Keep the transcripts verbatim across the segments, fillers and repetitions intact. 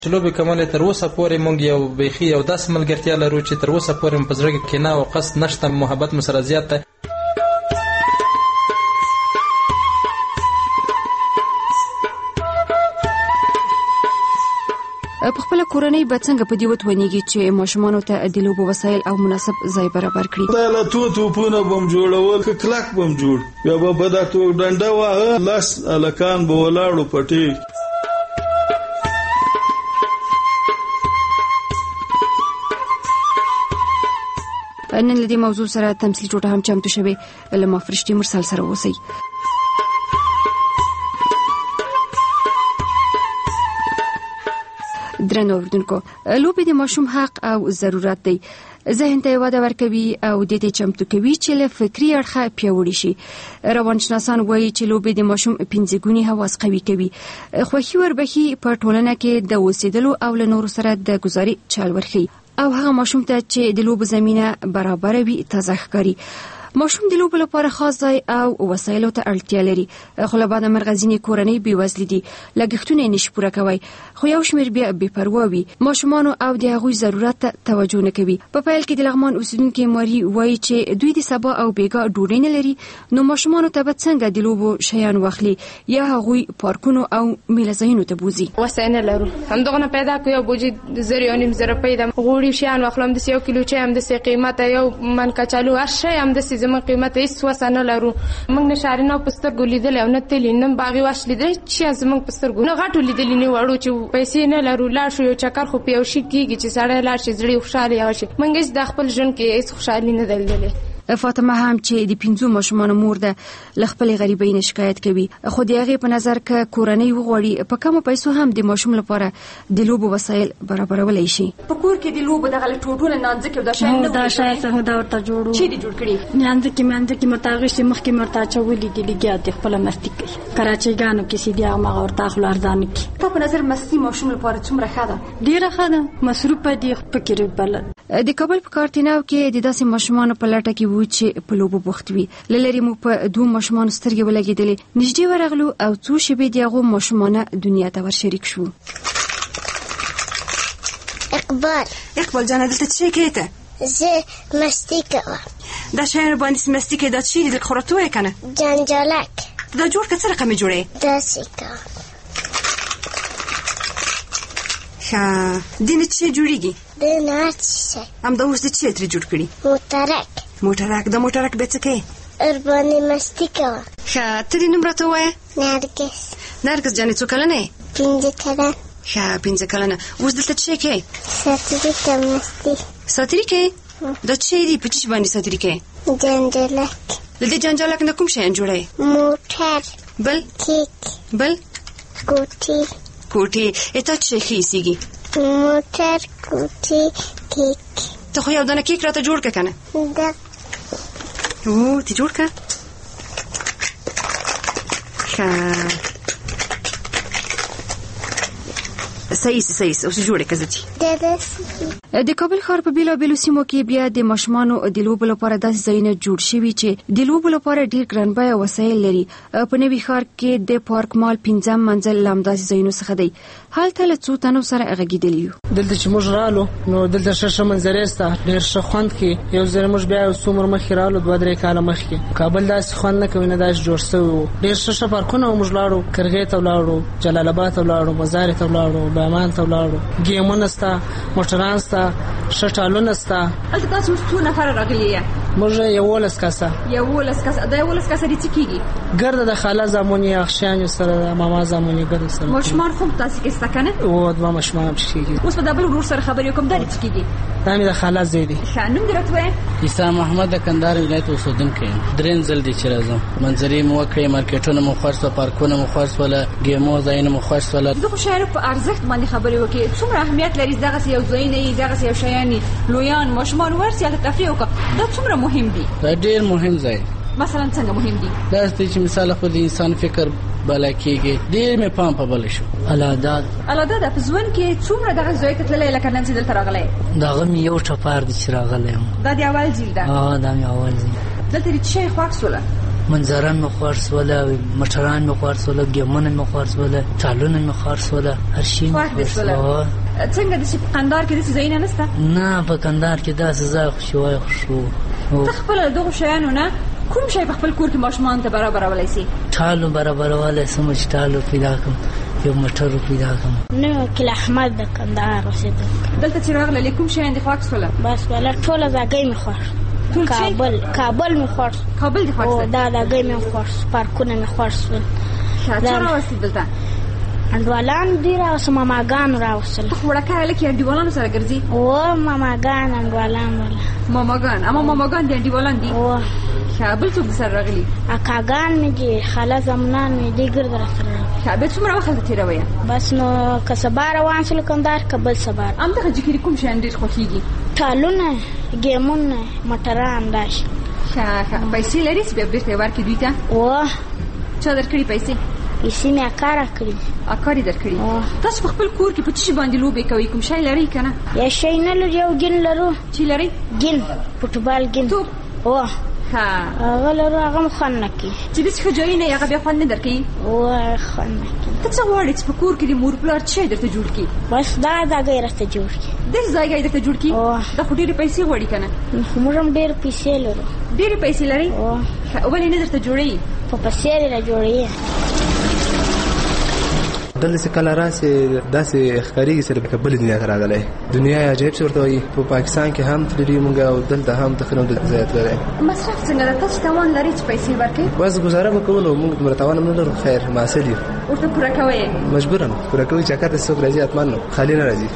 چې لوبې کمالې تر اوسه پورې موږ یو بیخي یو داسې ملګرتیا لرو چې تر اوسه پورې مو په زړه کې کینه او قصد نشته، محبت مو سره زیات دی. په خپله کورنۍ به څنګه په دې وتوانیږي چې ماشومانو ته د لوبو وسایل او مناسب ځای برابر کړي؟ دا له تو توپونه به م جوړول، که کلک به م جوړ، بیا به به دا توپ ډنډه واهه، لس هلکان به ولاړو پټې. نن له دې موضوع سره تمثیل ټوټه هم چمتو شوې، له ما فرشتي مرسل سره اوسئ. درنو اوریدونکو، لوبې د ماشوم حق او ضرورت دی. ذهن ته وده ورکوي او د دې چمتو کوي چې له فکري اړخه پیاوړي شي. روانشناسان وایي چې لوبې د ماشوم پنځه ګونی حواس قوي کوي. خوښي وربخي په ټولنه کې د اوسېدلو او له نورو سره د گزاري چل ورخي او هغه ماشوم ته چې د لوبو زمينه برابر وي تازه ښکاري. ماشوم د لوبو لپاره خاص ځای او وسایلو ته اړتیا لري، خو له بعده مرغزینې کورنۍ بېوزلې دي، لګښتونه یې نشي پوره کوی، خو یو شمېر بیا بې پروا وي، ماشومانو او د هغوی ضرورت ته توجه نه کوي. په پیل کې د لغمان اوسیدونکي ماري وایي چې دوی د سبا او بیګا ډوډۍ نه لري، نو ماشومانو ته به څنګه د لوبو شیان واخلي یا هغوی پارکونو او میله ځایونو ته بوزي. وسایل نه لرو، همدغه نه پیدا کوي یو بوجي زر یو نیم زره پیدا غوړي شیان واخلم، د یو کیلو چای هم د سې قیمت، یو من کچالو هر شی هم د زموږ قیمت هیڅ وسانه لرو. موږ نه شارینو پستر ګولیدل او نه تلین نه باغی واش لیدل چې زموږ پستر ګونه غټو لیدل نه وړو چې پیسې نه لرو. لاړ شو یو چکر خو په یو شي کېږي چې سړی لاړ شي زړی خوشاله یا شي. موږ هیڅ د خپل ژوند کې هیڅ خوشالي نه دلدلې. فاطمه هم چې د پنځو ماشومانو مور ده، له خپلې غریبۍ نه شکایت کوي، خو د هغې په نظر که کورنۍ وغواړي په کمو پیسو هم د ماشوم لپاره د لوبو وسایل برابرولی شي. په کور کې د لوبو دغه ټوټونه نانځکې او دا شیان نه دا شی څه دا ورته جوړو چې دې جوړ کړي نانځکې مانځکې متاغشي مخکې مرته اچولي دي لګیا دي خپله مستي کوي کراچیګانو کې سي دي هغه مغه ورته اخلو ارزانه کې. تا په نظر مستي ماشوم لپاره څومره ښه ده؟ ډېره ښه ده، مصروفه دي فکر بلد. د کابل په کارتیناو کې د داسې ماشومانو په لټه کې وو چې په لوبو بوخت وي. للري مو په دوه ماشومانو سترګې ولګېدلې، نږدې ورغلو او څو شېبې د هغو ماشومانه دنیا ته ورشریک شو. اقبال اقبال جانه دلته څه کوې ته؟ زه مستي کوم. دا شیان باندې مستي کوې دا څه دي؟ د خورتو یې کنه جنجالک دا جوړ که څه رقمې جوړې؟ داسې کوم. ښه دینه څه جوړېږي؟ د نه هر څه شی. همدا اوس د څه ترې جوړ کړي؟ موټرک. موټرک د موټرک بیا څه کوې؟ ورباندې مستي کوم. ښه ته دې نوم راته ووایه. نرګس. نرګس جانې څو کلنه یې؟ پنځه کلن. ښه پنځه کلنه. اوس دلته څه کوې؟ ساتري کوم مستي. ساتري کوې؟ دا څه دي په څه باندې ساتري کوې؟ جنجالک. له دې جنجالک نه کوم شیان جوړوې؟ موټر. بل؟ کیک. بل؟ کوټي. کوټي. اته څه ښه ایسېږي؟ موټر کوټي کیک. ته خو یو دانه کیک راته جوړ که کنه؟ دا او تی جوړ که. ښه صحیح صحیح اوس جوړې که زه تي. د کابل ښار په بیلابیلو سیمو کې بیا د ماشومانو د لوبو لپاره داسې ځایونه جوړ شوي چې د لوبو لپاره ډېر ګران بیه وسایل لري. په نوي ښار کې د پارک مال پنځم منزل له همداسې ځایونو څخه دی. هلته له څو تنو سره غږېدلي یو. دلته چې موږ رالو نو دلته ښه ښه منظرې سته، ډېر ښه خوند کوي. یو ځل موږ بیا یو څو عمر مخکې رالو، دوه درې کاله مخکې. کابل داسې خوند نه کوي، نه داسې جوړ شوی و. ډېر ښه ښه پارکونه موږ لاړو، کرغې ته ولاړو، جلال آباد ته ولاړو، مزارې ته ولاړو، بامان ته ولاړو. ګیمونه سته، موټران سته، ښه ټالونه سته. هلته تاسو اوس څو نفره راغلي یې؟ موږ یولس کسه. یولس کسه. دا یولس کسه دې څه کېږي؟ ګرده د خاله زامن یې اخښیانو سره د ماما زامن یې ګرده سره. ماشومان خو تاسې کې سته که نه؟ او دوه ماشومان هم پکې کېږي. اوس په دا بل ورور سره خبرې وکړم، دا دې څه کېږي؟ دا مې د خاله زوی دی. ښه نوم دې راته ووایه. عیسی محمد د کندهار ولایت اوسېدونکی یم. درېیم ځل دی چې راځم. منظرې مو وکړې، مارکېټونه مو خوښ شوه، پارکونه مو خوښ شوله، ګیمو ځایونه مو خوښ شوله. د خو شیانو په ارزښت باندې خبرې وکړې، څومره اهمیت لري دغسې یو ځایونه یي، دغسې یو شیان یي، لویان ماشومان ورسي هلته تفریح وکړه، دا څومره مهم دي؟ دا ډېر مهم ځای. مثلا څنګه مهم دي؟ داسې دی چې مثال خو د انسان فکر بله کېږي. ډېر مې پام په بله شو. الاداد الاداد په ژوند کې څومره دغه ځای ته تللی لکه نن چې دلته راغلی؟ د هغه مې یو ټپار دی چې راغلی یم. دا د اول ځل ده؟ دا مې اول ځل. دلته دې څه شی خوښ شوله؟ منظران مې خوار سوله، موټران مې خوار سوله، ګیمونه مې خوار سوله، ټالونه مې خوار سوله، هر شي مې خوار سوله. څنګه د په کندهار کې داسې ځایونه نشته؟ نه، په کندهار کې داسې ځای خوشوای خوشو. ته خپله دغو شیانو نه کوم شی په خپل کور کې ماشومانو ته برابرولی سي؟ ټالو برابرولی سم چې ټالو پیدا کړم، یو موټر پیدا کړم. نه وکیل احمد د کندهار اوسېدونکی. دلته چې راغللې کوم شیان دې خوښ سوله؟ بس ولا ټوله ځایګۍ مې خوښ. کابل کابل مې خوښ. کابل دې خوښ سو؟ دا ځایګۍ مې خوښ، پارکونه مې خوښ سول. چا راوستي دلته؟ انډوالان دي راوستل، ماماګان راوستل. ته خو وړکه هلک یې انډیوالانو سره ګرځي؟ او ماماګان انډوالان ولا ماماګان. اما ماماګان دي انډیوالان دي؟ او ښه، بل څوک سره راغلي؟ اکاګان مې دي، خاله زمنان مې دي، ګرد را سره راغلي. ښه، بیا څومره وخت هلته تېروئ؟ بس نو که سبا روان شول کندهار، که بل سبا. همدغه جګې کوم شیان ډېر خوښېږي؟ ټالونه، ګیمونه، موټران داسې. ښه ښه، پیسې لرې چې بیا بېرته یې ورکړې دوی ته؟ او چا درکړي پیسې؟ پیسې مې اکا راکړي. اکا دې درکړي؟ تاسو په خپل کور کې په څه شي باندې لوبې کوئ؟ کوم شی لرئ که نه؟ یا شی نه لرو، یو ګین لرو. چې لرئ؟ ګین، فوټبال ګین. توپ؟ او ښه، هغه لرو، هغه م خوند نه کوي. چې داسې ښه ځایونه یې هغه بیا خوند نه درکوي؟ او خوند نه کوي. ته څه غواړې چې په کور کې دې مور پلار څه شی درته جوړ کړي؟ بس دا ځایګۍ راته جوړ کړي. داسې ځایګۍ درته جوړ کړي؟ دا خو ډېرې پیسې غواړي که نه؟ موږ هم ډېرې پیسې لرو. ډېرې پیسې لرئ؟ ولې نه درته جوړوي؟ په پیسې یې را جوړوي. دلته چې کله راسي داسې ښکارېږي چې لکه بلې دنیا ته راغلی. دنیا یې عجایب څه ورته وایي. په پاکستان کې هم تللي موږ او دلته هم تقریبا ډېر زیات لري. مصرف څنګه ده؟ تاسو توان لرئ چې پیسې ورکړئ؟ بس ګزاره به کوو، نو موږ دومره توان هم نه لرو. خیر محصل یو، ورته پوره کوئ؟ مجبوراً پوره کوي. چې اکر ته څوک راځي حتما نو خالي نه راځي.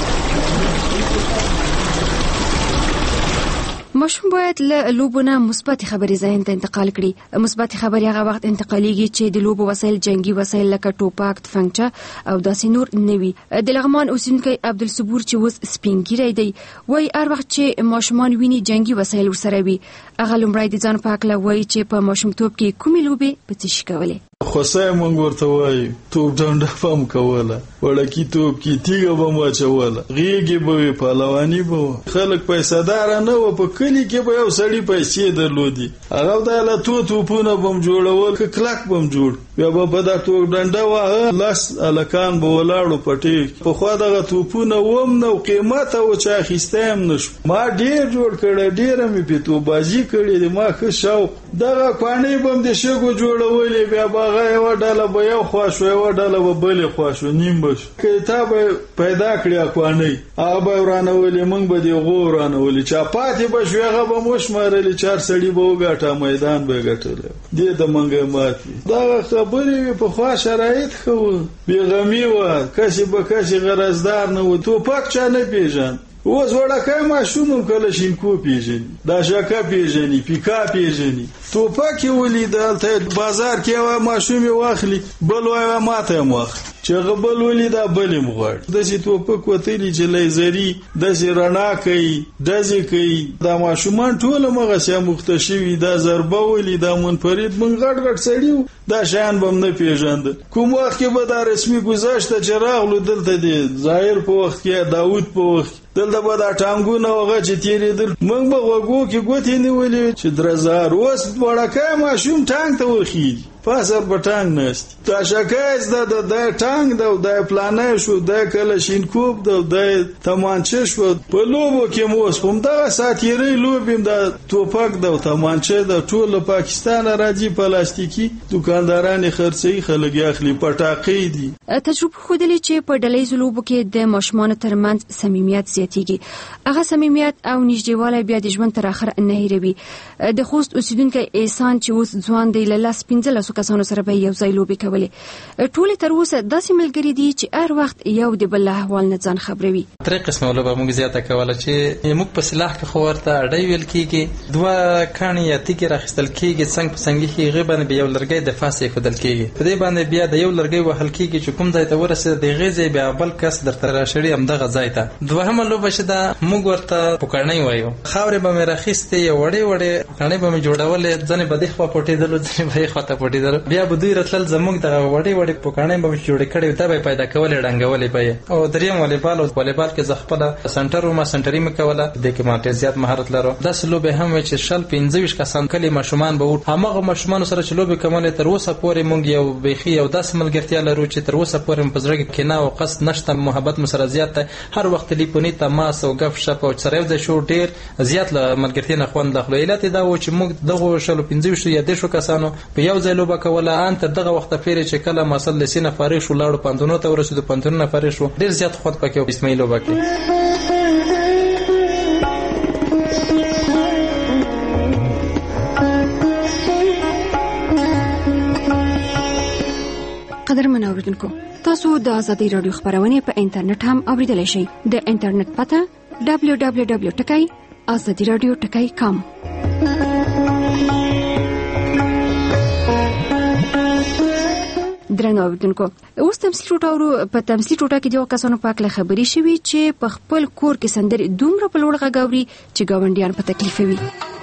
ماشوم باید له لوبو نه مثبت خبرې ذهن ته انتقال کړي. مثبت خبرې هغه وخت انتقالېږي چې د لوبو وسایل جنگي وسایل لکه ټوپک، تفنګچه او داسې نور نه وي. د لغمان اوسیدونکی عبدالصبور چې اوس سپین ږیری دی وایي هر وخت چې ماشومان ویني جنگي وسایل ورسره وي، هغه لومړی د ځان په هکله وایي چې په ماشومتوب کې کومې لوبې په څه شي کولې. خوسای مونږ ورته وایو توپ ډنډه هم کوله، وړکي توپ کې تیږه به مو اچوله، غېږې به وې، پهلواني به وه. خلک پیسهداره نه وه. په کلي کې به یو سړي پیسې درلودي، هغه د لتو توپونه به م جوړول، که کلک به م جوړ. بیا به په دا توپ ډنډه واهه، لس هلکان به ولاړو پټې. پخوا دغه توپونه وم نه، قیمته و چې اخیستی هم نه شو. ما ډېر جوړ کړی، ډېره مې پې توپبازي کړې دي، ما ښه شوق. دغه کوانۍ به م د شګو جوړولې، بیا به هغه یوه ډله به یو خوا شو، یوه ډله به بلې خوا شو، نیم به شو. که تا به پیدا کړي اکوانۍ، هغه به یې ورانولې، موږ به د هغو ورانولې. چا پاتې به شوې هغه به مو شمارلې، چار سړي به وګاټه، میدان به یې ګټلی. دې د منګی مات وي. دغه خبرې وې. پخوا شرایط ښه وه، بېغمي وه، کسې به کسې غرضدار نه و. توپک چا نه پېژاند. اوس وړکی ماشوم هم کلشینکو پیژني، داشکه پیژني، پیکا پیژني. توپک یې ولید، هلته بازار کې یوه ماشوم یې واخلي، بل وایي ماته یې م واخلي. چې هغه بل ولیده بل یې م غواړي. داسې توپک وتلي چې لیزري داسې رڼا کوي، ډزې کوي. دا ماشومان ټول همغسې اموخته شوي. دا ضربه ولي، دا منفرد، موږ غټ غټ سړي وو، دا شیان به م نه پېژانده. کوم وخت کې به دا رسمي ګذشته چې راغلو دلته د ظاهر په وخت کې، داود په وخت دلته به دا ټانګونه هغه چې تېرېدل، موږ به غوږو کې ګوتې نیولې چې درزار. اوس وړکی ماشوم ټانګ ته وخېږي، پاسر په ټانګ ناست. تاشکه زده ده، دا ټانګ ده، دا پلانی شو، دا کلشینکوف ده، دا تمانچه شو. په لوبو کې مو اوس په همدغه ساتیرۍ لوبې هم دا توپک ده او تمانچه ده، ټول له پاکستانه راځي. پلاستیکي دوکانداران یې خرڅوي، خلک یې اخلي. پټاقۍ دي. تجربه ښودلې چې په ډلهییزو لوبو کې د ماشومانو ترمنځ صمیمیت زیاتېږي. هغه صمیمیت او نږدېوالی بیا د ژوند تر اخره نه هېروي. د خوست اوسیدونکی احسان چې اوس ځوان دی، له لس پنځلسو کسانو سره به یو ځای لوبې کولې. ټولې تر اوسه داسې ملګري دي چې هر وخت یو د بل له احوال نه ځان خبروي. درې قسمه لوبه موږ زیاته کوله چې موږ په سلاح کې خو ورته اډۍ ویل کېږي. دوه کاڼي یا تیږې راخیستل کېږي، څنګ په څنګ کې هغې باندې بیا یو لرګی د فاس ایښودل کېږي. په دې باندې بیا د یو لرګی وهل کېږي چې کوم ځای ته ورسېد، د هغې ځای بیا بل کس درته راشړي همدغه ځای ته. دوهمه لوبه چې ده موږ ورته پوکڼۍ وایو. خاورې به مې راخیستې، یو وړې وړې پوکڼۍ به مې جوړولې، ځینې به دې خوا پټېدلو، ځینې به یې خوا ته پټېدلو. کېدل. بیا به دوی راتلل زموږ د وړې وړې پوکاڼې به جوړې کړې دا به پیدا کولې ډنګولې به. او دریم والیبال او والیبال کې زه خپل سنټر ما سنټري مې کوله د کې ما ډېر زیات مهارت لرم. داسې لوبې هم چې شل پنځه ویشت کسان کلي ماشومان به وو. هماغه ماشومان سره چې لوبې کوملې تر اوسه پورې مونږ یو بیخي یو داسې ملګرتیا لرو چې تر اوسه پورې په زړه کې کینه او قصد نشته. محبت مو سره زیات دی. هر وخت ټلیفوني تماس او غف شپ او سره یو ځای شو ډېر زیات له ملګرتیا نه خوند اخلو. علت دا و چې موږ دغه شل پنځه ویشت یا د شو کسانو په یو ځای لوبه کوله. ان تر دغه وخت پورې چې کله مسل لسینه فارغ شو لاړو پندونو ته ورسېدو پندونو فارغ شو ډېر زیات خود پکې او اسماعیل لوبه کې. قدرمن اوریدونکو تاسو د آزادۍ رادیو خبرونه په انټرنیټ هم اوریدلای شئ. د انټرنیټ پته دبلیو دبلیو دبلیو ټکی آزادي رادیو ټکی کام. درنو اوریدونکو اوس تمثیل ټوټه په تمثیل ټوټه کې د کسانو په اړه خبري شوې چې په خپل کور کې سندري دومره په لوړ غږ اوري چې ګاونډیان په تکلیف وي.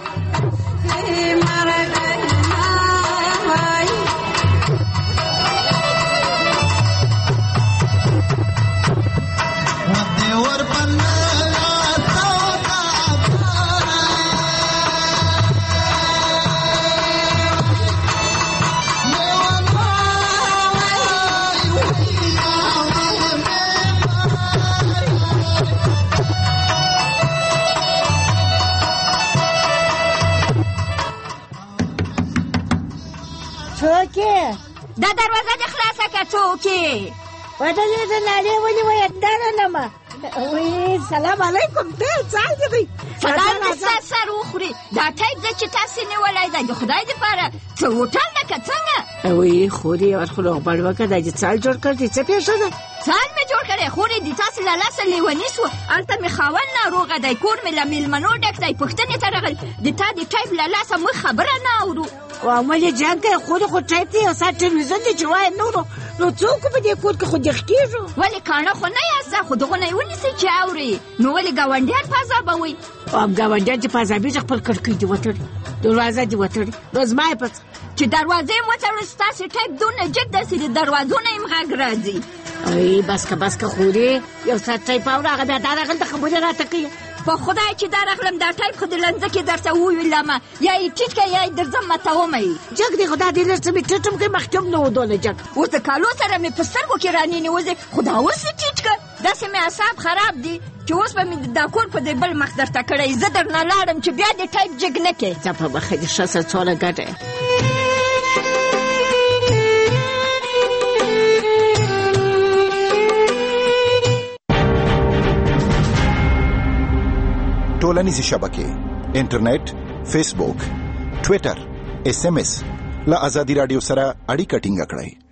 څوکې دا دروازه دې خلاصه کړه. څوکې وته دې د نالې ولې وای دا نه ما وای سلام علیکم ته څنګه دې سلام دې سر وخوري. دا ټایپ د چې تاسو نه ولای دا د خدای دې پاره څه وټل نه کڅنګ وای خو دې ورخلو غبړ وکړه د څال جوړ کړی څه پیښه ده. څال مې جوړ کړی خو دې تاسو لاله سره لیونی سو الته مې خاون ناروغه دی کور مې لمیل منو ډک دی پښتنې ته راغل د تا دې ټایپ لاله سم خبره نه اورو. او عملي جنگ خود خود ټایپ دی او سات ټلویزیون دی چې وای نو نو څوک په دې کور کې خو دې کېږي ولې کانه خو نه یاسته خو دغه نه ونیسي چې اوري نو ولې ګاونډیان پازابوي او ګاونډیان چې پازابي خپل کړکۍ دی وټړي دروازه دی وټړي روزمای پڅ چې دروازه مو تر ستاسو ټایپ دونه جګ دسي دروازونه یې مغاګ راځي. ای بس کا بس کا خوري یو سات ټایپ او راغه دا راغل د خبره راته کوي په خدای چې دا راغلم دا ټایپ خو د لنځ کې درته وویلم یا یې ټیټ کې یا درځم مته ومه جګ دی خدای دې لږ څه ټټم کې محکم نه ودونه جګ او د کالو سره مې په سترګو کې رانی نیوځي خدا اوس ټیټ ک داسې مې اعصاب خراب دي چې اوس به مې دا کور په دې بل مخ درته کړی زه درنه لاړم چې بیا دې ټایپ جګ نه کې ځه په مخه دې ښه سره څوله ګټه ټولنیزې شبکې انټرنیټ فیسبوک ټویټر اس ام اس له آزادي رادیو سره اړیکه ټینګه کړئ.